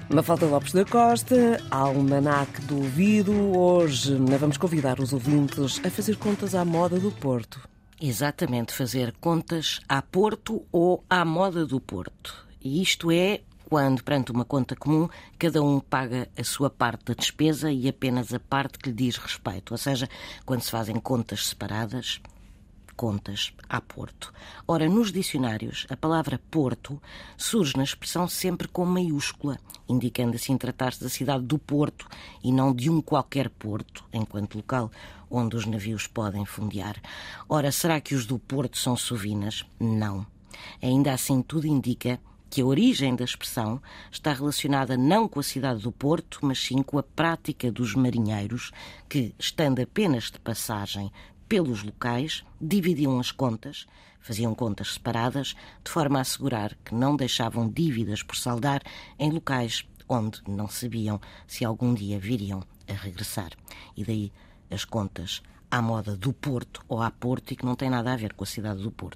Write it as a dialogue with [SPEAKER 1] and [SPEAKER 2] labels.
[SPEAKER 1] Mafalda Lopes da Costa, Almanaque do Ouvido. Hoje vamos convidar os ouvintes a fazer contas à moda do Porto.
[SPEAKER 2] Exatamente, fazer contas a Porto ou à moda do Porto. E isto é quando, perante uma conta comum, cada um paga a sua parte da despesa e apenas a parte que lhe diz respeito. Ou seja, quando se fazem contas separadas, contas a Porto. Ora, nos dicionários, a palavra Porto surge na expressão sempre com maiúscula, indicando assim tratar-se da cidade do Porto e não de um qualquer porto, enquanto local onde os navios podem fundear. Ora, será que os do Porto são sovinas? Não. Ainda assim, tudo indica que a origem da expressão está relacionada não com a cidade do Porto, mas sim com a prática dos marinheiros que, estando apenas de passagem pelos locais, dividiam as contas, faziam contas separadas, de forma a assegurar que não deixavam dívidas por saldar em locais onde não sabiam se algum dia viriam a regressar. E daí as contas à moda do Porto ou à Porto e que não tem nada a ver com a cidade do Porto.